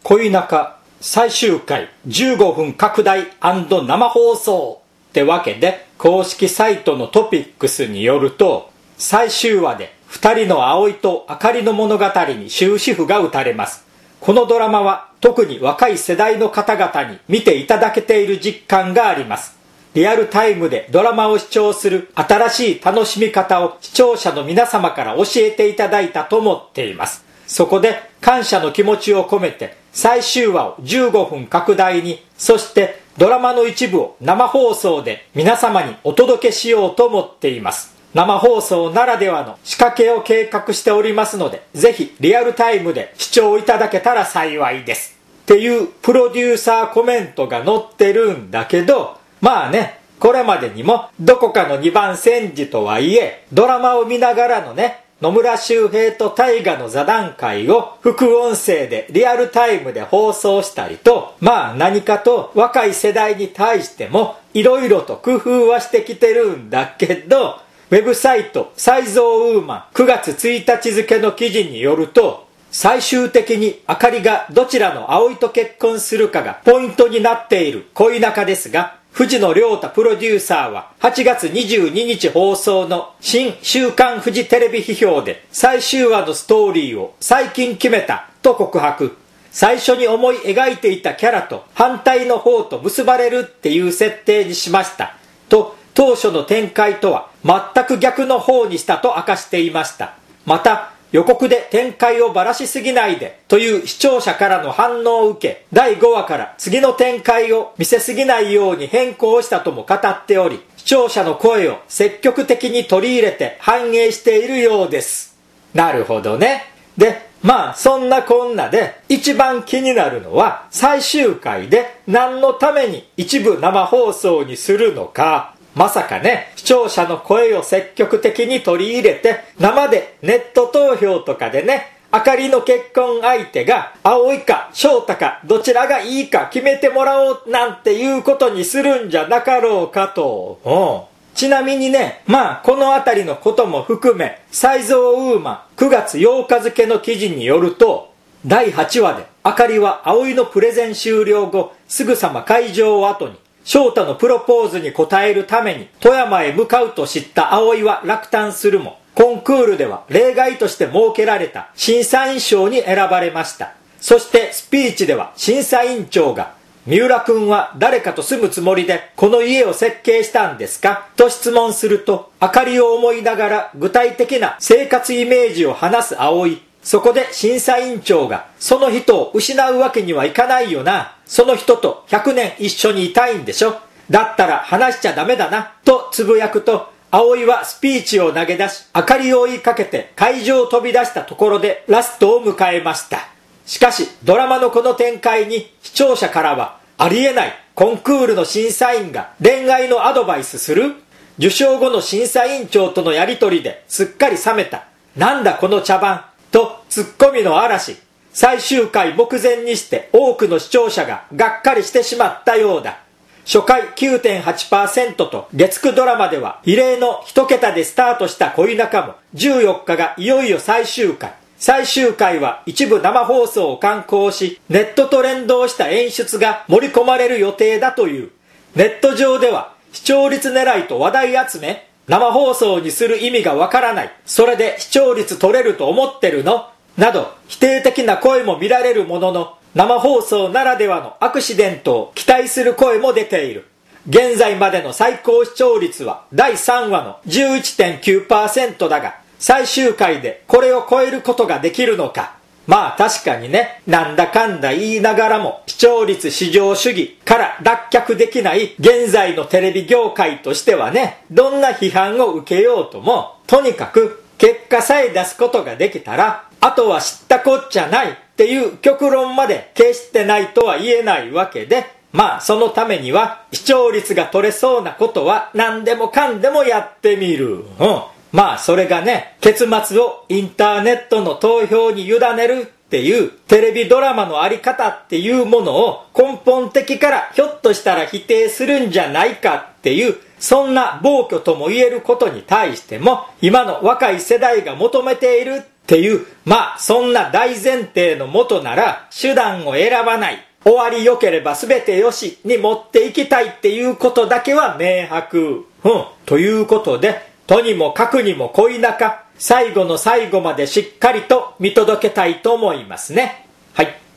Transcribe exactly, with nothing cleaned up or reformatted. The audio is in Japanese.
恋仲最終回じゅうごふん拡大&生放送ってわけで、公式サイトのトピックスによると、最終話でふたりの葵とあかりの物語に終止符が打たれます。このドラマは特に若い世代の方々に見ていただけている実感があります。リアルタイムでドラマを視聴する新しい楽しみ方を視聴者の皆様から教えていただいたと思っています。そこで感謝の気持ちを込めて最終話をじゅうごふん拡大に、そしてドラマの一部を生放送で皆様にお届けしようと思っています。生放送ならではの仕掛けを計画しておりますので、ぜひリアルタイムで視聴いただけたら幸いですっていうプロデューサーコメントが載ってるんだけど、まあね、これまでにもどこかのにばん戦時とはいえ、ドラマを見ながらのね、野村周平と大河の座談会を副音声でリアルタイムで放送したりと、まあ何かと若い世代に対してもいろいろと工夫はしてきてるんだけど、ウェブサイト才蔵ウーマンくがつついたち付の記事によると、最終的にあかりがどちらの葵と結婚するかがポイントになっている恋仲ですが、藤野亮太プロデューサーははちがつにじゅうににち放送の新週刊フジテレビ批評で最終話のストーリーを最近決めたと告白。最初に思い描いていたキャラと反対の方と結ばれるっていう設定にしましたと、当初の展開とは全く逆の方にしたと明かしていました。また予告で展開をばらしすぎないでという視聴者からの反応を受け、だいごわから次の展開を見せすぎないように変更したとも語っており、視聴者の声を積極的に取り入れて反映しているようです。なるほどね。で、まあそんなこんなで一番気になるのは、最終回で何のために一部生放送にするのか。まさかね、視聴者の声を積極的に取り入れて生でネット投票とかでね、あかりの結婚相手が葵か翔太かどちらがいいか決めてもらおうなんていうことにするんじゃなかろうかと。うん、ちなみにね、まあこのあたりのことも含め才蔵ウーマンくがつようか付の記事によると、だいはちわであかりは葵のプレゼン終了後すぐさま会場を後に翔太のプロポーズに応えるために富山へ向かうと知った葵は落胆するも、コンクールでは例外として設けられた審査員賞に選ばれました。そしてスピーチでは審査委員長が、三浦くんは誰かと住むつもりでこの家を設計したんですかと質問すると、あかりを思いながら具体的な生活イメージを話す葵。そこで審査委員長が、その人を失うわけにはいかないよな、その人とひゃくねん一緒にいたいんでしょ、だったら話しちゃダメだなとつぶやくと、葵はスピーチを投げ出し、あかりを追いかけて会場を飛び出したところでラストを迎えました。しかしドラマのこの展開に視聴者からは、ありえない、コンクールの審査員が恋愛のアドバイスする、受賞後の審査委員長とのやり取りですっかり冷めた、なんだこの茶番とツッコミの嵐。最終回目前にして多くの視聴者ががっかりしてしまったようだ。初回 きゅうてんはちパーセント と月くドラマでは異例の一桁でスタートした恋仲も、じゅうよっかがいよいよ最終回。最終回は一部生放送を敢行し、ネットと連動した演出が盛り込まれる予定だという。ネット上では視聴率狙いと話題集め、生放送にする意味がわからない、それで視聴率取れると思ってるのなど否定的な声も見られるものの、生放送ならではのアクシデントを期待する声も出ている。現在までの最高視聴率はだいさんわの じゅういってんきゅうパーセント だが、最終回でこれを超えることができるのか。まあ確かにね、なんだかんだ言いながらも視聴率至上主義から脱却できない現在のテレビ業界としてはね、どんな批判を受けようとも、とにかく結果さえ出すことができたら、あとは知ったこっちゃないっていう極論まで決してないとは言えないわけで、まあそのためには視聴率が取れそうなことは何でもかんでもやってみる。うん。まあそれがね、結末をインターネットの投票に委ねるっていうテレビドラマのあり方っていうものを根本的からひょっとしたら否定するんじゃないかっていう、そんな暴挙とも言えることに対しても、今の若い世代が求めているっっていう、まあそんな大前提のもとなら手段を選ばない、終わり良ければ全てよしに持っていきたいっていうことだけは明白。うん。ということで、とにもかくにも恋仲、最後の最後までしっかりと見届けたいと思いますね。はい。